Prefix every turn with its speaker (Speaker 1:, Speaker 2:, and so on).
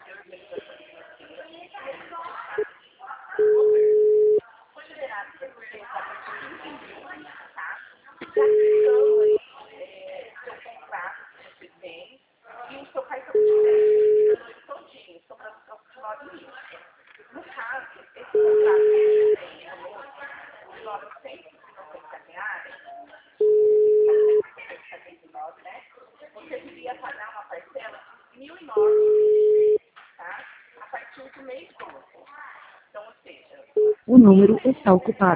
Speaker 1: organização financeira, foi liberado para você a partir de 15 mil, tá? Já quitando aí seu contrato que você tem e o seu cartão de crédito todinho, sobrando para os 9 mil. No caso, esse contrato que você tem conosco, de R$ 950, 479, né? Você iria pagar uma parcela de 1.009, tá? A partir do mês 12. Então, ou seja,
Speaker 2: O número está ocupado.